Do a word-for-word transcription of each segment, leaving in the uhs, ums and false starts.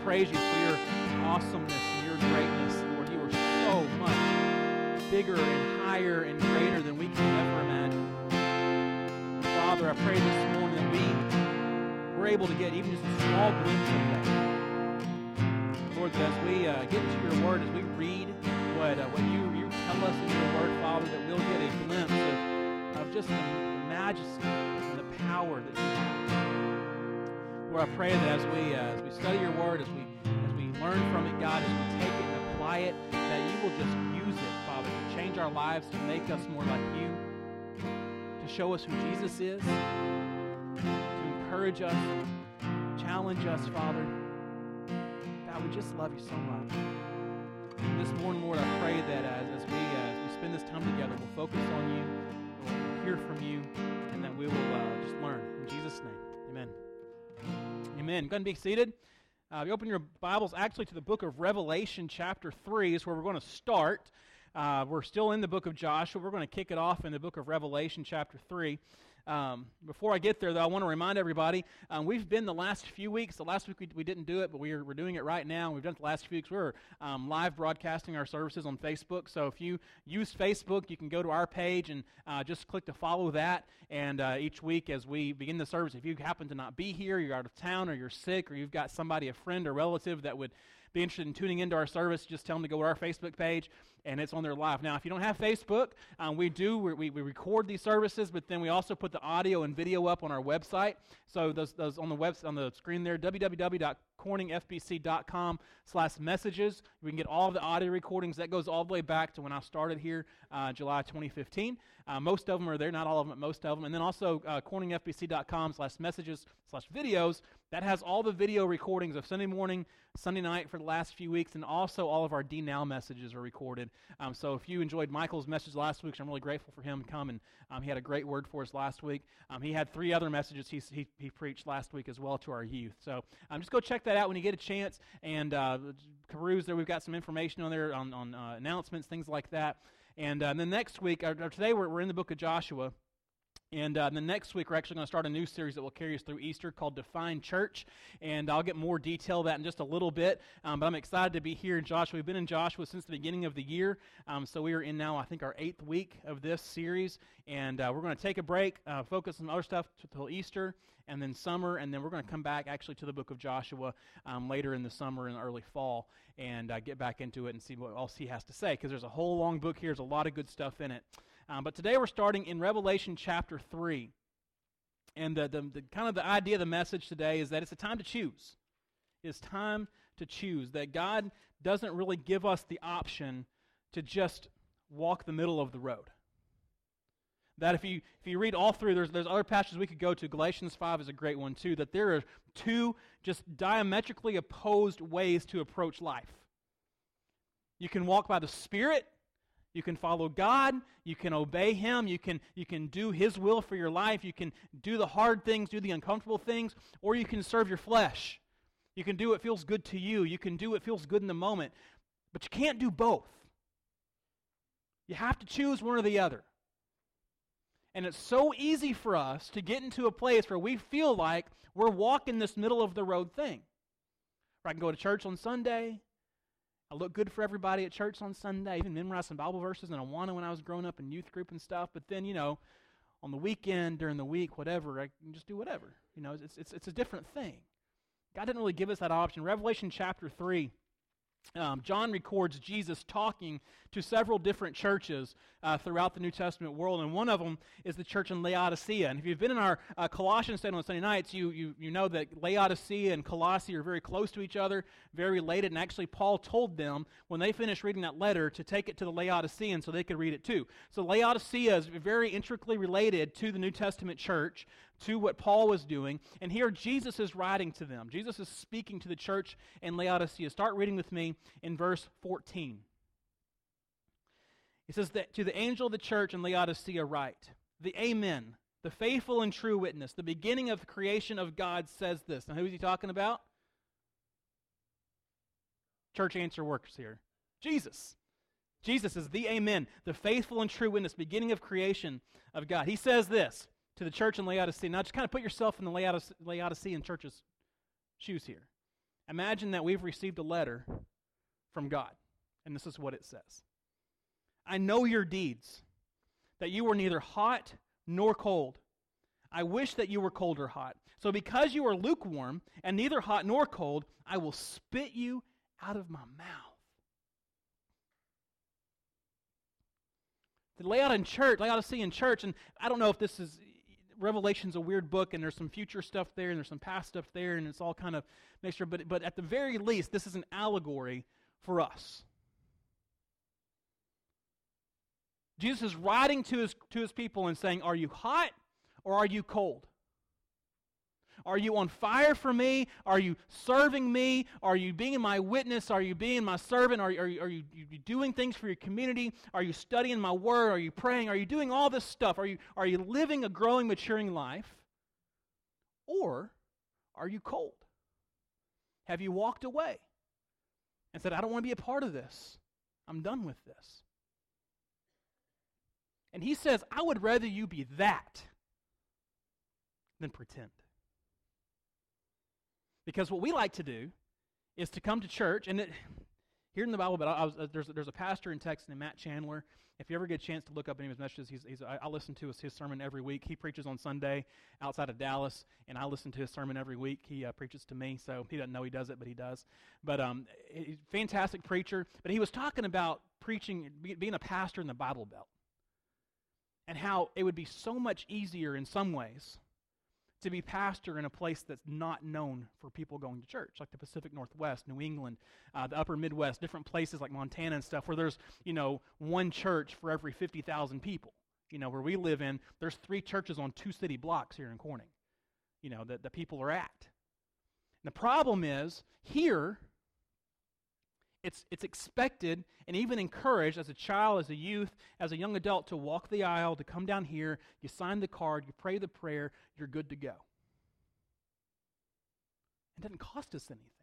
praise you for your awesomeness and your greatness, Lord. You are so much bigger and higher and greater than we can ever imagine. Father, I pray this morning that we, we're able to get even just a small glimpse of that. Lord, that as we uh, get into your word, as we read what, uh, what you, you tell us in your word, Father, that we'll get a glimpse of, of just the, the majesty and the power that you have. Lord, I pray that as we uh, as we study your word, as we as we learn from it, God, as we take it and apply it, that you will just use it, Father, to change our lives, to make us more like you, to show us who Jesus is, to encourage us, challenge us, Father. God, we just love you so much. This morning, Lord, I pray that as, as, we, uh, as we spend this time together, we'll focus on you, we'll hear from you, and that we will uh, just learn. In Jesus' name, amen. Amen. Go ahead and be seated. Uh, you open your Bibles actually to the book of Revelation chapter three is where we're going to start. Uh, we're still in the book of Joshua. We're going to kick it off in the book of Revelation chapter three. Um, before I get there, though, I want to remind everybody, um, we've been the last few weeks, the last week we, we didn't do it, but we're, we're doing it right now. We've done it the last few weeks. We're um, live broadcasting our services on Facebook. So if you use Facebook, you can go to our page and uh, just click to follow that. And uh, each week as we begin the service, if you happen to not be here, you're out of town, or you're sick, or you've got somebody, a friend or relative that would be interested in tuning into our service, just tell them to go to our Facebook page, and it's on there live. Now, if you don't have Facebook, um, we do, we, we record these services, but then we also put the audio and video up on our website. So those, those on the web, on the screen there, w w w dot corning f b c dot com slash messages. We can get all of the audio recordings. That goes all the way back to when I started here, uh, July twenty fifteen. Uh, most of them are there, not all of them, but most of them. And then also uh, corning f b c dot com slash messages slash videos. That has all the video recordings of Sunday morning, Sunday night for the last few weeks, and also all of our D Now messages are recorded. Um, so if you enjoyed Michael's message last week, I'm really grateful for him coming. Um, he had a great word for us last week. Um, he had three other messages he, he, he preached last week as well to our youth. So um, just go check that out when you get a chance, and uh, peruse there. We've got some information on there on, on uh, announcements, things like that. And uh, then next week, or, or today we're, we're in the book of Joshua. And uh, then next week, we're actually going to start a new series that will carry us through Easter called Define Church. And I'll get more detail of that in just a little bit. Um, but I'm excited to be here in Joshua. We've been in Joshua since the beginning of the year. Um, so we are in now, I think, our eighth week of this series. And uh, we're going to take a break, uh, focus on other stuff until Easter, and then summer. And then we're going to come back, actually, to the book of Joshua um, later in the summer and early fall and uh, get back into it and see what else he has to say. Because there's a whole long book here. There's a lot of good stuff in it. Um, but today we're starting in Revelation chapter three. And the, the, the kind of the idea of the message today is that it's a time to choose. It's time to choose. That God doesn't really give us the option to just walk the middle of the road. That if you if you read all through, there's, there's other passages we could go to. Galatians five is a great one too. That there are two just diametrically opposed ways to approach life. You can walk by the Spirit. You can follow God, you can obey Him, you can, you can do His will for your life, you can do the hard things, do the uncomfortable things, or you can serve your flesh. You can do what feels good to you, you can do what feels good in the moment, but you can't do both. You have to choose one or the other. And it's so easy for us to get into a place where we feel like we're walking this middle of the road thing. Where I can go to church on Sunday, I look good for everybody at church on Sunday. I even memorized some Bible verses in Awana when I was growing up in youth group and stuff. But then, you know, on the weekend, during the week, whatever, I can just do whatever. You know, it's it's it's a different thing. God didn't really give us that option. Revelation chapter three, um, John records Jesus talking to several different churches uh, throughout the New Testament world, and one of them is the church in Laodicea. And if you've been in our uh, Colossians study on Sunday nights, you, you you know that Laodicea and Colossae are very close to each other, very related, and actually Paul told them when they finished reading that letter to take it to the Laodiceans so they could read it too. So Laodicea is very intricately related to the New Testament church, to what Paul was doing, and here Jesus is writing to them. Jesus is speaking to the church in Laodicea. Start reading with me in verse fourteen. It says that to the angel of the church in Laodicea write, the Amen, the faithful and true witness, the beginning of the creation of God says this. Now who is he talking about? Church answer works here. Jesus. Jesus is the Amen, the faithful and true witness, beginning of creation of God. He says this to the church in Laodicea. Now just kind of put yourself in the Laodice- Laodicean church's shoes here. Imagine that we've received a letter from God, and this is what it says. I know your deeds, that you were neither hot nor cold. I wish that you were cold or hot. So because you are lukewarm and neither hot nor cold, I will spit you out of my mouth. To lay out in church, lay out a see in church, and I don't know if this is, Revelation's a weird book, and there's some future stuff there, and there's some past stuff there, and it's all kind of mixture, but, but at the very least, this is an allegory for us. Jesus is writing to his, to his people and saying, are you hot or are you cold? Are you on fire for me? Are you serving me? Are you being my witness? Are you being my servant? Are, are, you, are you, you doing things for your community? Are you studying my word? Are you praying? Are you doing all this stuff? Are you, are you living a growing, maturing life? Or are you cold? Have you walked away and said, I don't want to be a part of this. I'm done with this. And he says, I would rather you be that than pretend. Because what we like to do is to come to church, and it, here in the Bible, but I was, uh, there's, there's a pastor in Texas named Matt Chandler. If you ever get a chance to look up any of his messages, he's, he's, I, I listen to his, his sermon every week. He preaches on Sunday outside of Dallas, and I listen to his sermon every week. He uh, preaches to me, so he doesn't know he does it, but he does. But um, he's a fantastic preacher. But he was talking about preaching, being a pastor in the Bible Belt, and how it would be so much easier in some ways to be pastor in a place that's not known for people going to church, like the Pacific Northwest, New England, uh, the Upper Midwest, different places like Montana and stuff, where there's, you know, one church for every fifty thousand people. You know, where we live in, there's three churches on two city blocks here in Corning, you know, that the people are at. And the problem is, here, It's it's expected and even encouraged as a child, as a youth, as a young adult to walk the aisle, to come down here, you sign the card, you pray the prayer, you're good to go. It doesn't cost us anything.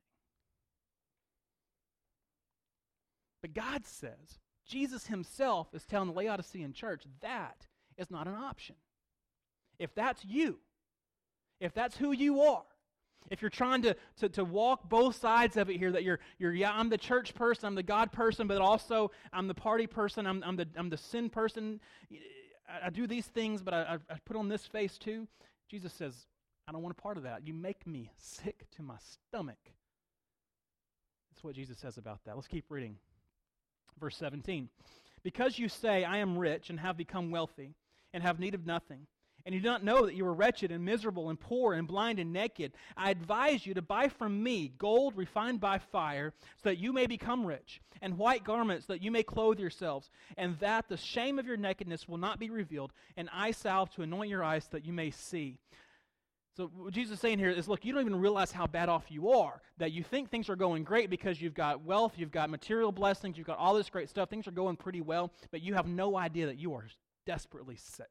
But God says, Jesus himself is telling the Laodicean church that is not an option. If that's you, if that's who you are, if you're trying to, to, to walk both sides of it here, that you're, you're yeah, I'm the church person, I'm the God person, but also I'm the party person, I'm, I'm, the, I'm the sin person, I, I do these things, but I, I put on this face too. Jesus says, I don't want a part of that. You make me sick to my stomach. That's what Jesus says about that. Let's keep reading. Verse seventeen. Because you say, I am rich and have become wealthy and have need of nothing, and you do not know that you are wretched and miserable and poor and blind and naked, I advise you to buy from me gold refined by fire, so that you may become rich, and white garments, so that you may clothe yourselves, and that the shame of your nakedness will not be revealed, and eye salve to anoint your eyes, so that you may see. So what Jesus is saying here is, look, you don't even realize how bad off you are, that you think things are going great because you've got wealth, you've got material blessings, you've got all this great stuff, things are going pretty well, but you have no idea that you are desperately sick.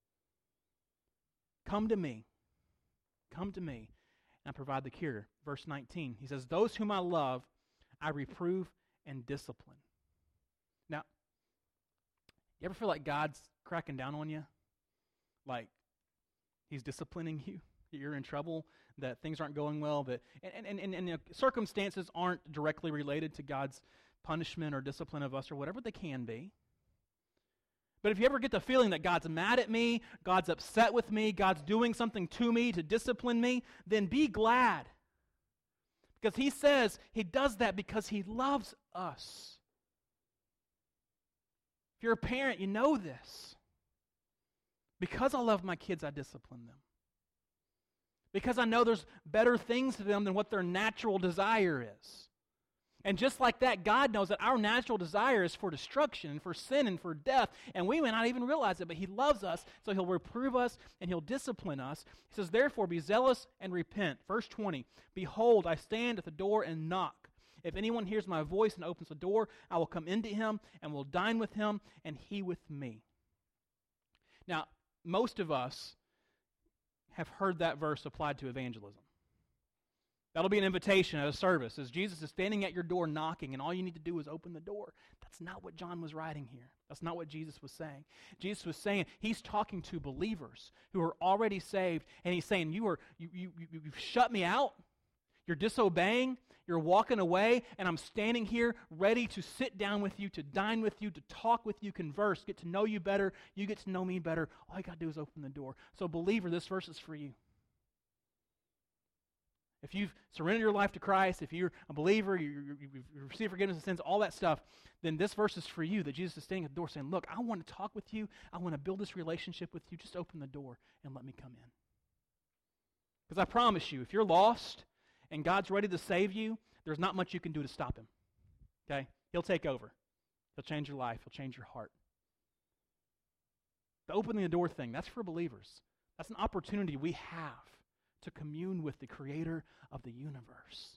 Come to me, come to me, and I provide the cure. Verse nineteen, he says, those whom I love, I reprove and discipline. Now, you ever feel like God's cracking down on you? Like he's disciplining you? You're in trouble, that things aren't going well, that and, and, and, and the circumstances aren't directly related to God's punishment or discipline of us or whatever they can be. But if you ever get the feeling that God's mad at me, God's upset with me, God's doing something to me to discipline me, then be glad. Because he says he does that because he loves us. If you're a parent, you know this. Because I love my kids, I discipline them. Because I know there's better things to them than what their natural desire is. And just like that, God knows that our natural desire is for destruction and for sin and for death, and we may not even realize it, but he loves us, so he'll reprove us and he'll discipline us. He says, therefore, be zealous and repent. Verse twenty, behold, I stand at the door and knock. If anyone hears my voice and opens the door, I will come into him and will dine with him and he with me. Now, most of us have heard that verse applied to evangelism. That'll be an invitation at a service as Jesus is standing at your door knocking, and all you need to do is open the door. That's not what John was writing here. That's not what Jesus was saying. Jesus was saying, he's talking to believers who are already saved, and he's saying, you are you, you, you, you've shut me out. You're disobeying. You're You're walking away, and I'm standing here ready to sit down with you, to dine with you, to talk with you, converse, get to know you better. You get to know me better. All you got to do is open the door. So, believer, this verse is for you. If you've surrendered your life to Christ, if you're a believer, you, you, you've received forgiveness of sins, all that stuff, then this verse is for you, that Jesus is standing at the door saying, look, I want to talk with you. I want to build this relationship with you. Just open the door and let me come in. Because I promise you, if you're lost and God's ready to save you, there's not much you can do to stop him. Okay? He'll take over. He'll change your life. He'll change your heart. The opening the door thing, that's for believers. That's an opportunity we have to commune with the creator of the universe.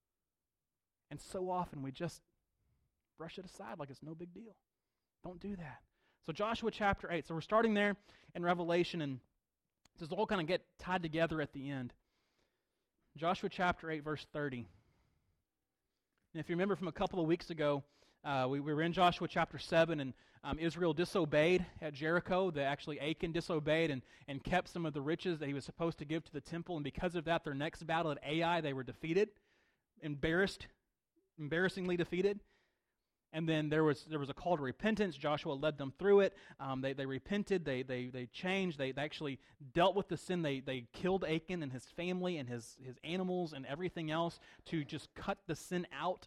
And so often we just brush it aside like it's no big deal. Don't do that. So Joshua chapter eight. So we're starting there in Revelation, and this will all kind of get tied together at the end. Joshua chapter eight, verse thirty. And if you remember from a couple of weeks ago, uh, we, we were in Joshua chapter seven, and um, Israel disobeyed at Jericho. They actually, Achan disobeyed and, and kept some of the riches that he was supposed to give to the temple, and because of that, their next battle at Ai, they were defeated, embarrassed, embarrassingly defeated. And then there was there was a call to repentance. Joshua led them through it. Um, they they repented. They they they changed. They, they actually dealt with the sin. They they killed Achan and his family and his his animals and everything else to just cut the sin out.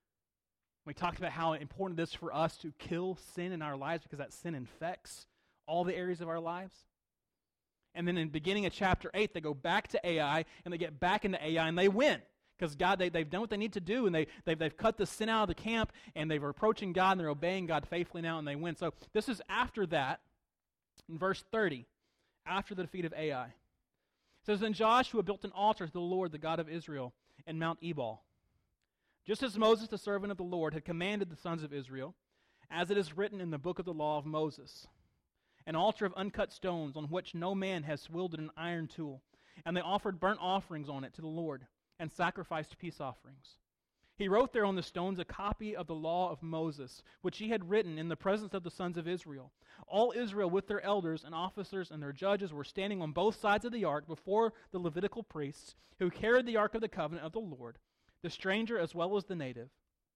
We talked about how important it is for us to kill sin in our lives because that sin infects all the areas of our lives. And then in the beginning of chapter eight, they go back to Ai, and they get back into Ai, and they win. Because God, they, they've done what they need to do, and they, they've, they've cut the sin out of the camp, and they're approaching God, and they're obeying God faithfully now, and they win. So this is after that, in verse thirty, after the defeat of Ai. It says, then Joshua built an altar to the Lord, the God of Israel, in Mount Ebal. Just as Moses, the servant of the Lord, had commanded the sons of Israel, as it is written in the book of the law of Moses, an altar of uncut stones on which no man has wielded an iron tool. And they offered burnt offerings on it to the Lord, and sacrificed peace offerings. He wrote there on the stones a copy of the law of Moses, which he had written in the presence of the sons of Israel. All Israel with their elders and officers and their judges were standing on both sides of the ark before the Levitical priests, who carried the ark of the covenant of the Lord, the stranger as well as the native.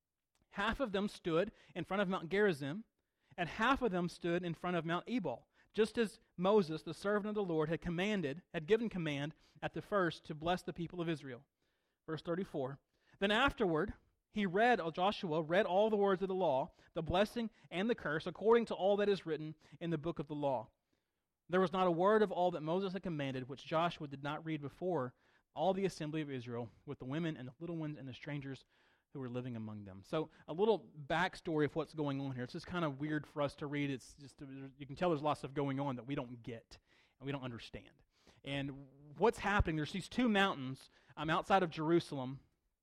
Half of them stood in front of Mount Gerizim, and half of them stood in front of Mount Ebal, just as Moses, the servant of the Lord, had commanded, had given command at the first to bless the people of Israel. Verse thirty-four, then afterward he read, Joshua read all the words of the law, the blessing and the curse, according to all that is written in the book of the law. There was not a word of all that Moses had commanded which Joshua did not read before all the assembly of Israel, with the women and the little ones and the strangers who were living among them. So a little backstory of what's going on here. It's just kind of weird for us to read. It's just, you can tell there's lots of going on that we don't get and we don't understand. And what's happening, there's these two mountains um, outside of Jerusalem.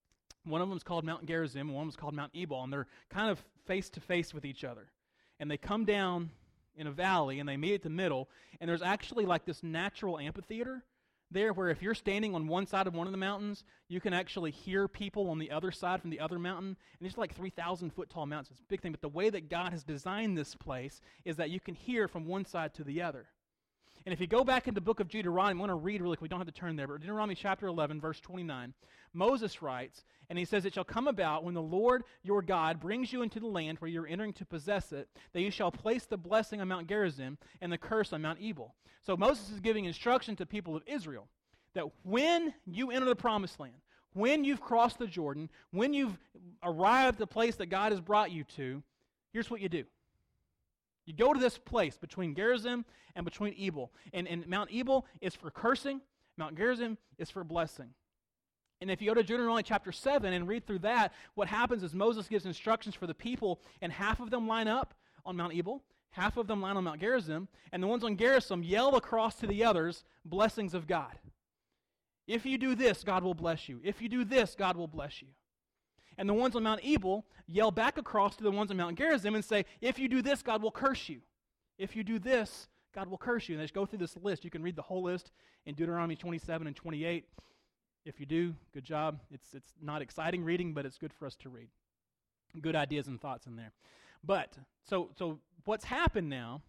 One of them is called Mount Gerizim, and one of them is called Mount Ebal, and they're kind of face-to-face with each other. And they come down in a valley, and they meet at the middle, and there's actually like this natural amphitheater there where if you're standing on one side of one of the mountains, you can actually hear people on the other side from the other mountain. And it's like three thousand foot tall mountains. It's a big thing. But the way that God has designed this place is that you can hear from one side to the other. And if you go back into the book of Deuteronomy, I want to read really quick. We don't have to turn there, but Deuteronomy chapter eleven, verse twenty-nine, Moses writes, and he says, it shall come about when the Lord your God brings you into the land where you're entering to possess it, that you shall place the blessing on Mount Gerizim and the curse on Mount Ebal. So Moses is giving instruction to people of Israel that when you enter the promised land, when you've crossed the Jordan, when you've arrived at the place that God has brought you to, here's what you do. You go to this place between Gerizim and between Ebal. And, and Mount Ebal is for cursing. Mount Gerizim is for blessing. And if you go to Deuteronomy chapter seven and read through that, what happens is Moses gives instructions for the people, and half of them line up on Mount Ebal, half of them line on Mount Gerizim, and the ones on Gerizim yell across to the others blessings of God. If you do this, God will bless you. If you do this, God will bless you. And the ones on Mount Ebal yell back across to the ones on Mount Gerizim and say, if you do this, God will curse you. If you do this, God will curse you. And they just go through this list. You can read the whole list in Deuteronomy twenty-seven and twenty-eight. If you do, good job. It's, it's not exciting reading, but it's good for us to read. Good ideas and thoughts in there. But, so, so what's happened now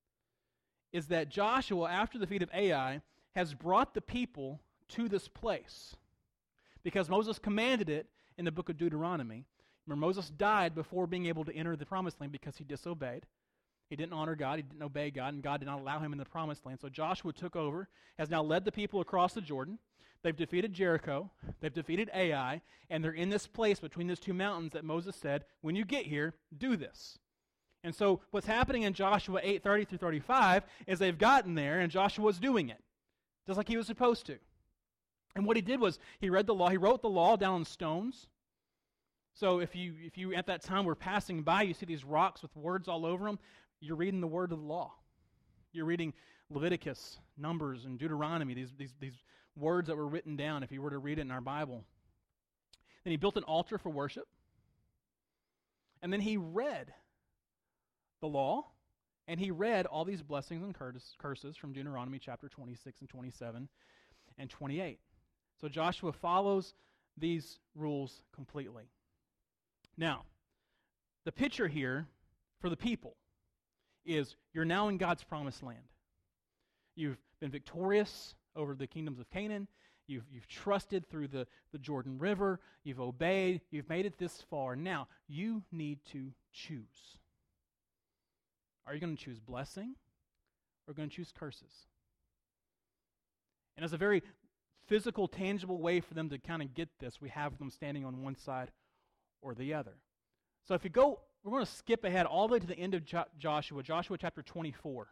is that Joshua, after the defeat of Ai, has brought the people to this place because Moses commanded it, in the book of Deuteronomy. Remember, Moses died before being able to enter the promised land because he disobeyed. He didn't honor God, he didn't obey God, and God did not allow him in the promised land. So Joshua took over, has now led the people across the Jordan. They've defeated Jericho, they've defeated Ai, and they're in this place between those two mountains that Moses said, when you get here, do this. And so what's happening in Joshua eight thirty through thirty-five is they've gotten there, and Joshua's doing it, just like he was supposed to. And what he did was, he read the law, he wrote the law down on stones. So if you, if you at that time were passing by, you see these rocks with words all over them, you're reading the word of the law. You're reading Leviticus, Numbers, and Deuteronomy, these, these, these words that were written down if you were to read it in our Bible. Then he built an altar for worship. And then he read the law, and he read all these blessings and curses from Deuteronomy chapter twenty-six and twenty-seven and twenty-eight. So Joshua follows these rules completely. Now, the picture here for the people is you're now in God's promised land. You've been victorious over the kingdoms of Canaan. You've, you've trusted through the, the Jordan River. You've obeyed. You've made it this far. Now, you need to choose. Are you going to choose blessing or going to choose curses? And as a very physical, tangible way for them to kind of get this, we have them standing on one side or the other. So if you go, we're going to skip ahead all the way to the end of jo- Joshua, Joshua chapter twenty-four.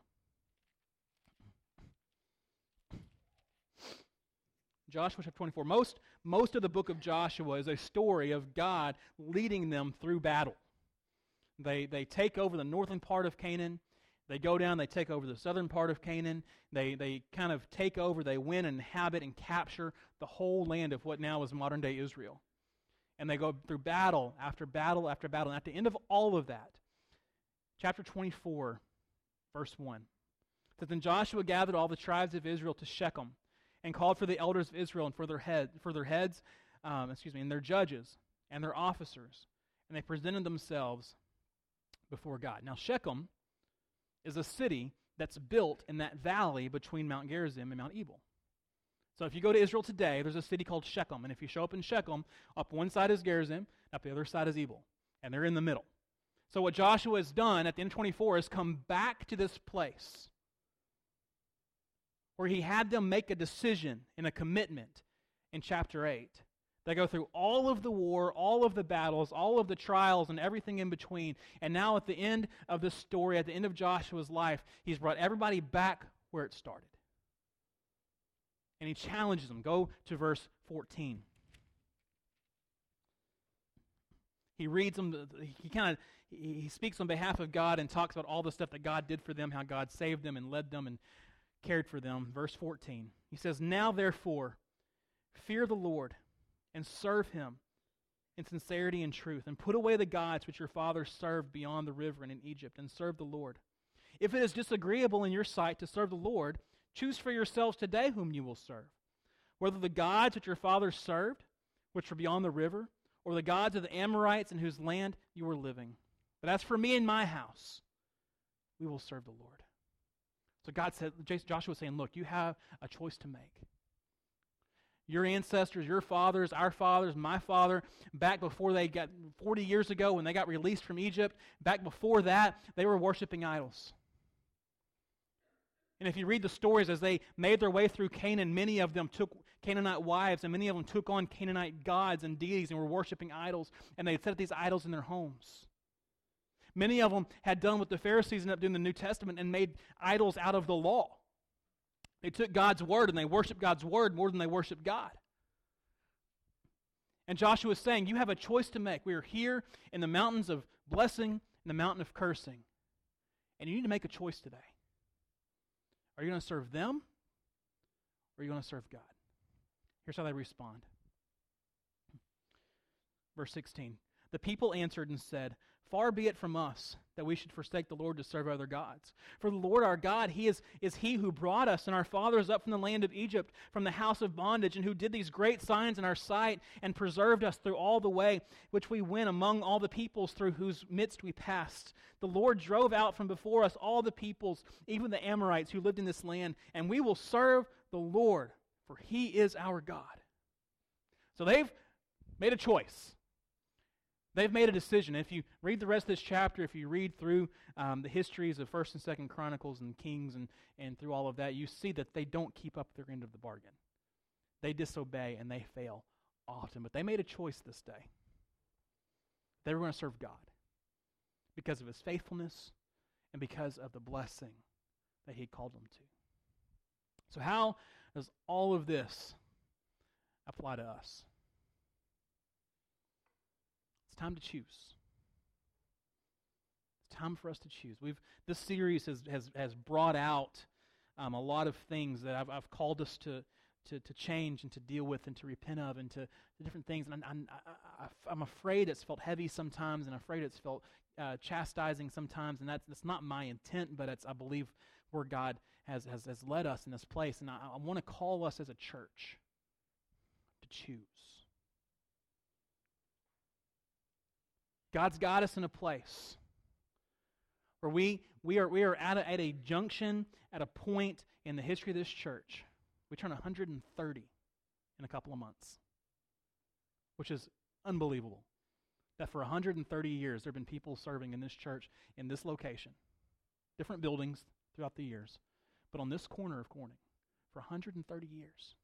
Joshua chapter twenty-four. Most, most of the book of Joshua is a story of God leading them through battle. They, they take over the northern part of Canaan. They go down, they take over the southern part of Canaan. They, they kind of take over, they win and inhabit and capture the whole land of what now is modern-day Israel. And they go through battle after battle after battle. And at the end of all of that, chapter twenty-four, verse one, it says, "Then Joshua gathered all the tribes of Israel to Shechem and called for the elders of Israel and for their, head, for their heads, um, excuse me, and their judges and their officers. And they presented themselves before God." Now Shechem is a city that's built in that valley between Mount Gerizim and Mount Ebal. So if you go to Israel today, there's a city called Shechem. And if you show up in Shechem, up one side is Gerizim, up the other side is Ebal. And they're in the middle. So what Joshua has done at the end of twenty-four is come back to this place where he had them make a decision and a commitment in chapter eight. They go through all of the war, all of the battles, all of the trials, and everything in between. And now at the end of this story, at the end of Joshua's life, he's brought everybody back where it started. And he challenges them. Go to verse fourteen. He reads them, he kind of, he speaks on behalf of God and talks about all the stuff that God did for them, how God saved them and led them and cared for them. Verse fourteen. He says, "Now therefore, fear the Lord and serve him in sincerity and truth, and put away the gods which your fathers served beyond the river and in Egypt, and serve the Lord. If it is disagreeable in your sight to serve the Lord, choose for yourselves today whom you will serve, whether the gods which your fathers served, which were beyond the river, or the gods of the Amorites in whose land you were living. But as for me and my house, we will serve the Lord." So God said, Joshua was saying, look, you have a choice to make. Your ancestors, your fathers, our fathers, my father, back before they got, forty years ago when they got released from Egypt, back before that, they were worshiping idols. And if you read the stories as they made their way through Canaan, many of them took Canaanite wives, and many of them took on Canaanite gods and deities and were worshiping idols, and they had set up these idols in their homes. Many of them had done what the Pharisees ended up doing in the New Testament and made idols out of the law. They took God's word and they worshiped God's word more than they worshiped God. And Joshua is saying, you have a choice to make. We are here in the mountains of blessing and the mountain of cursing. And you need to make a choice today. Are you going to serve them or are you going to serve God? Here's how they respond. Verse sixteen. "The people answered and said, Far be it from us that we should forsake the Lord to serve other gods. For the Lord our God, He is, is He who brought us and our fathers up from the land of Egypt, from the house of bondage, and who did these great signs in our sight and preserved us through all the way which we went among all the peoples through whose midst we passed. The Lord drove out from before us all the peoples, even the Amorites who lived in this land, and we will serve the Lord, for He is our God." So they've made a choice. They've made a decision. If you read the rest of this chapter, if you read through um, the histories of First and Second Chronicles and Kings and, and through all of that, you see that they don't keep up their end of the bargain. They disobey and they fail often. But they made a choice this day. They were going to serve God because of His faithfulness and because of the blessing that He called them to. So how does all of this apply to us? It's time to choose. It's time for us to choose. We've this series has has, has brought out um, a lot of things that I've, I've called us to, to to change and to deal with and to repent of and to, to different things. And I'm, I, I, I'm afraid it's felt heavy sometimes, and I'm afraid it's felt uh, chastising sometimes. And that's that's not my intent, but it's I believe where God has has, has led us in this place. And I, I want to call us as a church to choose. God's got us in a place where we we are we are at a, at a junction, at a point in the history of this church. We turn one hundred thirty in a couple of months, which is unbelievable. That for one hundred thirty years there have been people serving in this church in this location, different buildings throughout the years, but on this corner of Corning for one hundred thirty years.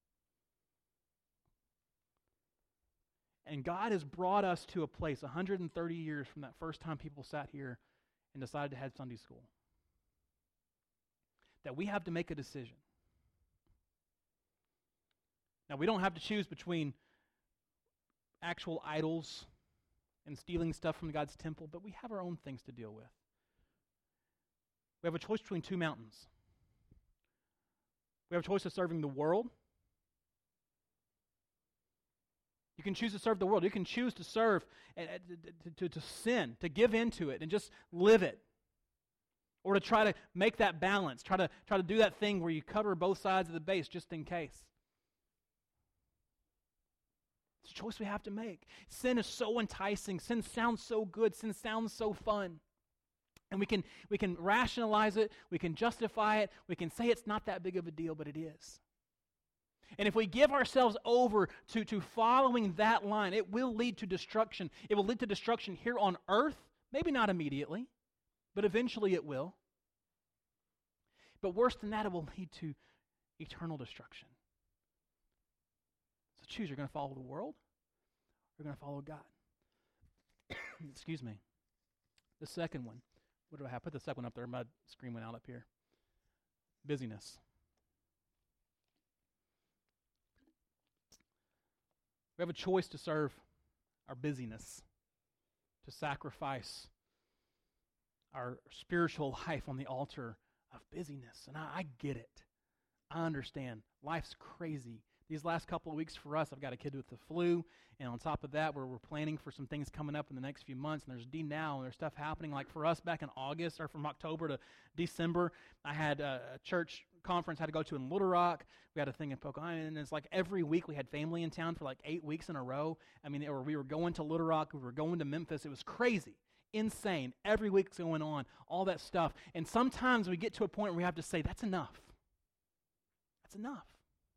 And God has brought us to a place one hundred thirty years from that first time people sat here and decided to have Sunday school, that we have to make a decision. Now, we don't have to choose between actual idols and stealing stuff from God's temple, but we have our own things to deal with. We have a choice between two mountains. We have a choice of serving the world. You can choose to serve the world. You can choose to serve, and to, to, to sin, to give into it, and just live it. Or to try to make that balance, try to, try to do that thing where you cover both sides of the base just in case. It's a choice we have to make. Sin is so enticing. Sin sounds so good. Sin sounds so fun. And we can, we can rationalize it. We can justify it. We can say it's not that big of a deal, but it is. And if we give ourselves over to, to following that line, it will lead to destruction. It will lead to destruction here on earth, maybe not immediately, but eventually it will. But worse than that, it will lead to eternal destruction. So choose, you're going to follow the world, or you're going to follow God. Excuse me. The second one. What do I have? Put the second one up there. My screen went out up here. Busyness. We have a choice to serve our busyness, to sacrifice our spiritual life on the altar of busyness. And I, I get it. I understand. Life's crazy. These last couple of weeks for us, I've got a kid with the flu, and on top of that, we're, we're planning for some things coming up in the next few months, and there's D now, and there's stuff happening. Like for us back in August, or from October to December, I had a, a church conference I had to go to in Little Rock. We had a thing in Pocahontas, and it's like every week we had family in town for like eight weeks in a row. I mean, or we were going to Little Rock, we were going to Memphis. It was crazy, insane. Every week's going on, all that stuff. And sometimes we get to a point where we have to say, that's enough. That's enough.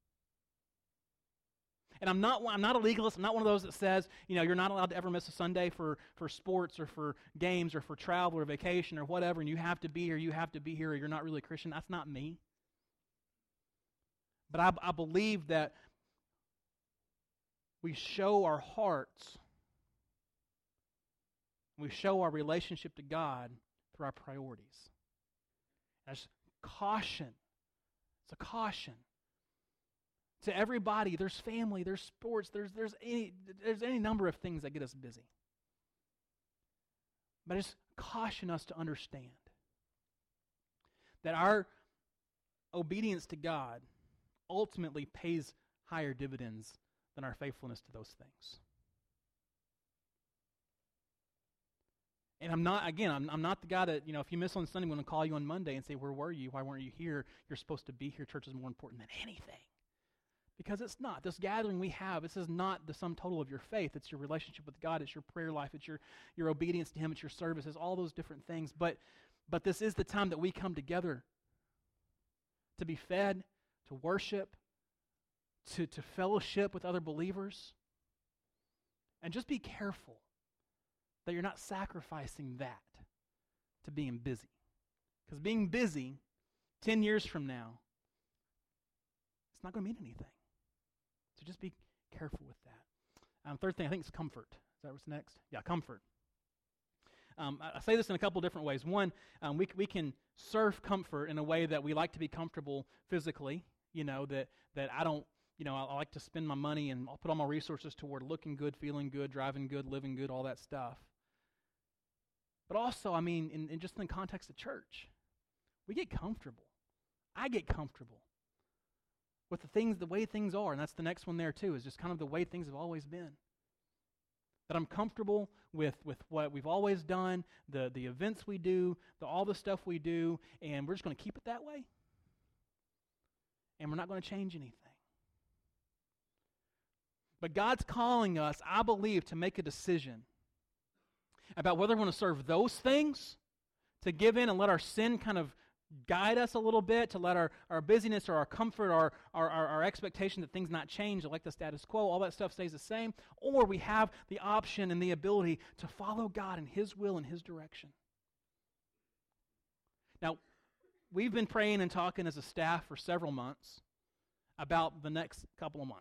And I'm not I'm not a legalist. I'm not one of those that says, you know, you're not allowed to ever miss a Sunday for, for sports or for games or for travel or vacation or whatever, and you have to be here, you have to be here, or you're not really a Christian. That's not me. But I, I believe that we show our hearts, we show our relationship to God through our priorities. That's caution. It's a caution. To everybody, there's family, there's sports, there's there's any there's any number of things that get us busy. But I just caution us to understand that our obedience to God ultimately pays higher dividends than our faithfulness to those things. And I'm not, again, I'm, I'm not the guy that, you know, if you miss on Sunday, I'm going to call you on Monday and say, where were you? Why weren't you here? You're supposed to be here. Church is more important than anything. Because it's not. This gathering we have, this is not the sum total of your faith. It's your relationship with God. It's your prayer life. It's your, your obedience to Him. It's your service. It's all those different things. But, but this is the time that we come together to be fed, to worship, to, to fellowship with other believers. And just be careful that you're not sacrificing that to being busy. Because being busy ten years from now, it's not going to mean anything. So just be careful with that. Um, third thing, I think, is comfort. Is that what's next? Yeah, comfort. Um, I, I say this in a couple different ways. One, um, we we can serve comfort in a way that we like to be comfortable physically. You know, that that I don't, you know, I, I like to spend my money and I'll put all my resources toward looking good, feeling good, driving good, living good, all that stuff. But also, I mean, in, in just in the context of church, we get comfortable. I get comfortable with the things, the way things are, and that's the next one there too, is just kind of the way things have always been. That I'm comfortable with, with what we've always done, the, the events we do, the, all the stuff we do, and we're just going to keep it that way. And we're not going to change anything. But God's calling us, I believe, to make a decision about whether we want to serve those things, to give in and let our sin kind of guide us a little bit, to let our, our busyness or our comfort, our, our, our, our expectation that things not change, like the status quo, all that stuff stays the same, or we have the option and the ability to follow God in His will and His direction. Now, we've been praying and talking as a staff for several months about the next couple of months.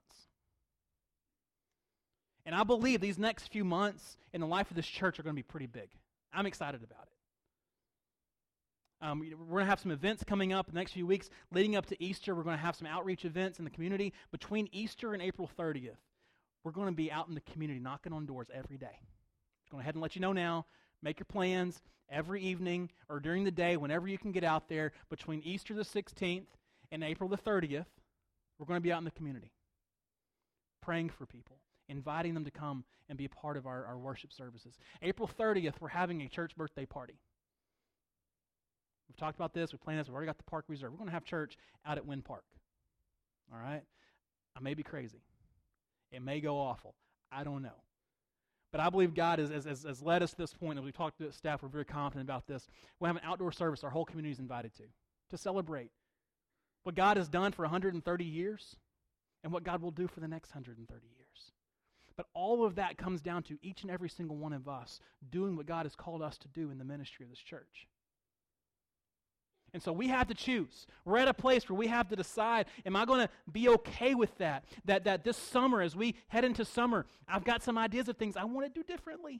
And I believe these next few months in the life of this church are going to be pretty big. I'm excited about it. Um, we're going to have some events coming up in the next few weeks. Leading up to Easter, we're going to have some outreach events in the community. Between Easter and April thirtieth, we're going to be out in the community knocking on doors every day. I'm going to go ahead and let you know now. Make your plans every evening or during the day, whenever you can get out there. Between Easter the sixteenth and April the thirtieth, we're going to be out in the community praying for people, inviting them to come and be a part of our, our worship services. April thirtieth, we're having a church birthday party. We've talked about this. We planned this. We've already got the park reserved. We're going to have church out at Wynn Park. All right? I may be crazy. It may go awful. I don't know. But I believe God has, has, has led us to this point. As we've talked to staff, we're very confident about this. We'll have an outdoor service our whole community is invited to, to celebrate what God has done for one hundred thirty years and what God will do for the next one hundred thirty years. But all of that comes down to each and every single one of us doing what God has called us to do in the ministry of this church. And so we have to choose. We're at a place where we have to decide, am I going to be okay with that? That that this summer, as we head into summer, I've got some ideas of things I want to do differently.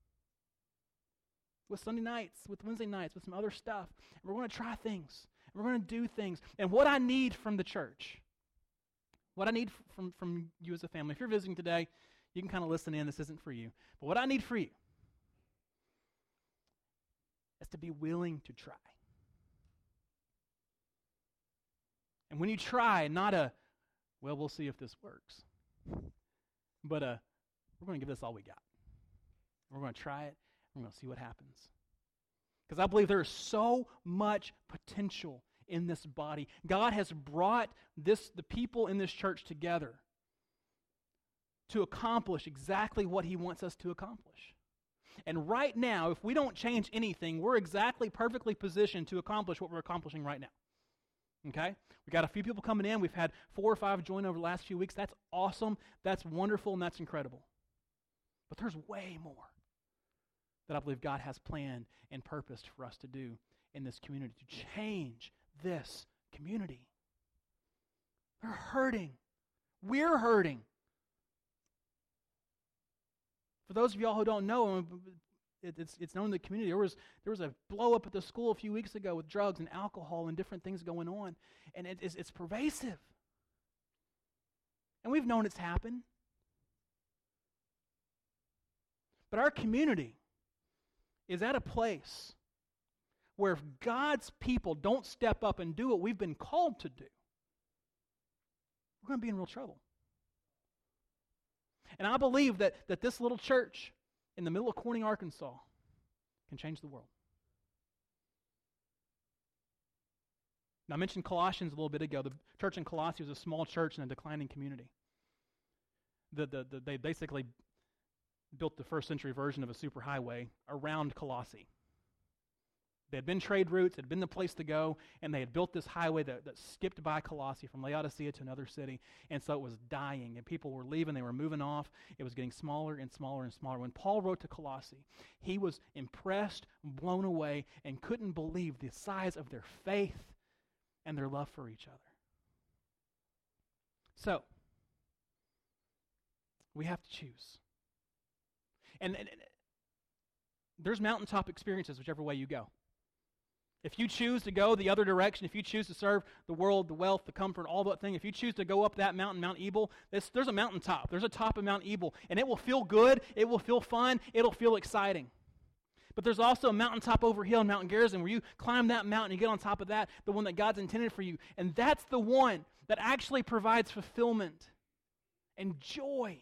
With Sunday nights, with Wednesday nights, with some other stuff. And we're going to try things. And we're going to do things. And what I need from the church, what I need from, from you as a family, if you're visiting today, you can kind of listen in. This isn't for you. But what I need for you is to be willing to try. And when you try, not a, well, we'll see if this works, but a, we're going to give this all we got. We're going to try it. We're going to see what happens. Because I believe there is so much potential in this body. God has brought this the people in this church together to accomplish exactly what He wants us to accomplish. And right now, if we don't change anything, we're exactly perfectly positioned to accomplish what we're accomplishing right now. Okay? We've got a few people coming in. We've had four or five join over the last few weeks. That's awesome. That's wonderful, and that's incredible. But there's way more that I believe God has planned and purposed for us to do in this community, to change this community. They're hurting. We're hurting. For those of y'all who don't know, it, it's it's known in the community. There was there was a blow up at the school a few weeks ago with drugs and alcohol and different things going on, and it, it's it's pervasive. And we've known it's happened. But our community is at a place where if God's people don't step up and do what we've been called to do, we're going to be in real trouble. And I believe that, that this little church in the middle of Corning, Arkansas can change the world. Now, I mentioned Colossians a little bit ago. The church in Colossae was a small church in a declining community. The, the, the, they basically built the first century version of a superhighway around Colossae. They had been trade routes, it had been the place to go, and they had built this highway that, that skipped by Colossae from Laodicea to another city, and so it was dying, and people were leaving, they were moving off. It was getting smaller and smaller and smaller. When Paul wrote to Colossae, he was impressed, blown away, and couldn't believe the size of their faith and their love for each other. So, we have to choose. And, and, and there's mountaintop experiences whichever way you go. If you choose to go the other direction, if you choose to serve the world, the wealth, the comfort, all that thing, if you choose to go up that mountain, Mount Ebal, this, there's a mountaintop. There's a top of Mount Ebal, and it will feel good, it will feel fun, it'll feel exciting. But there's also a mountaintop over here on Mount Gerizim where you climb that mountain and get on top of that, the one that God's intended for you. And that's the one that actually provides fulfillment and joy.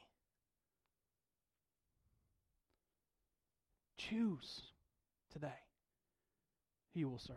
Choose today who you will serve.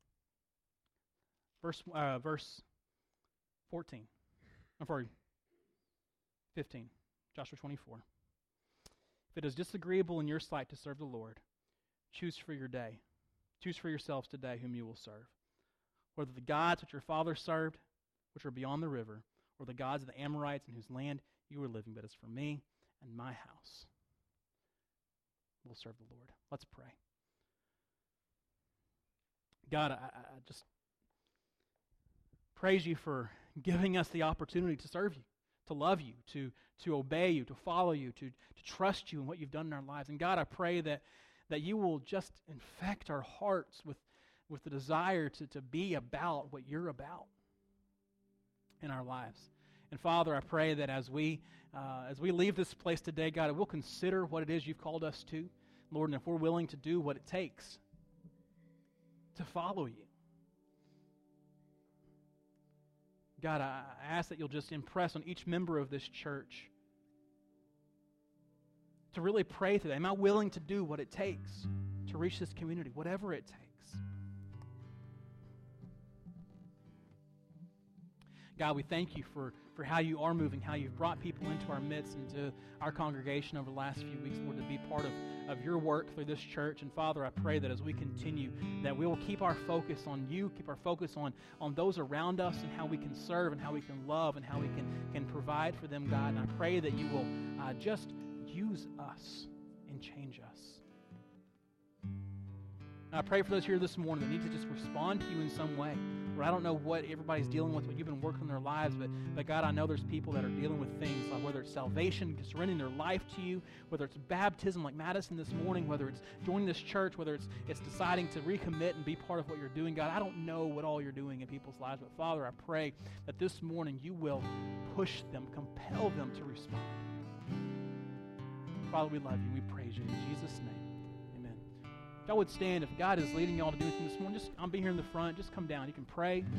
Verse uh, verse fourteen. I'm sorry, fifteen. Joshua twenty-four. If it is disagreeable in your sight to serve the Lord, choose for your day. Choose for yourselves today whom you will serve. Whether the gods which your fathers served, which are beyond the river, or the gods of the Amorites in whose land you are living. But as for me and my house, we'll serve the Lord. Let's pray. God, I, I just praise you for giving us the opportunity to serve you, to love you, to, to obey you, to follow you, to, to trust you in what you've done in our lives. And God, I pray that, that you will just infect our hearts with, with the desire to, to be about what you're about in our lives. And Father, I pray that as we uh, as we leave this place today, God, we'll consider what it is you've called us to, Lord, and if we're willing to do what it takes to follow you. God, I ask that you'll just impress on each member of this church to really pray today. Am I willing to do what it takes to reach this community, whatever it takes? God, we thank you for, for how you are moving, how you've brought people into our midst, into our congregation over the last few weeks, Lord, to be part of, of your work through this church. And Father, I pray that as we continue, that we will keep our focus on you, keep our focus on, on those around us and how we can serve and how we can love and how we can, can provide for them, God. And I pray that you will uh, just use us and change us. And I pray for those here this morning that need to just respond to you in some way. Lord, I don't know what everybody's dealing with, what you've been working in their lives, but, but God, I know there's people that are dealing with things, like whether it's salvation, surrendering their life to you, whether it's baptism like Madison this morning, whether it's joining this church, whether it's it's deciding to recommit and be part of what you're doing. God, I don't know what all you're doing in people's lives, but Father, I pray that this morning you will push them, compel them to respond. Father, we love you. We praise you. In Jesus' name. Y'all would stand. If God is leading y'all to do anything this morning, just I'll be here in the front. Just come down. You can pray.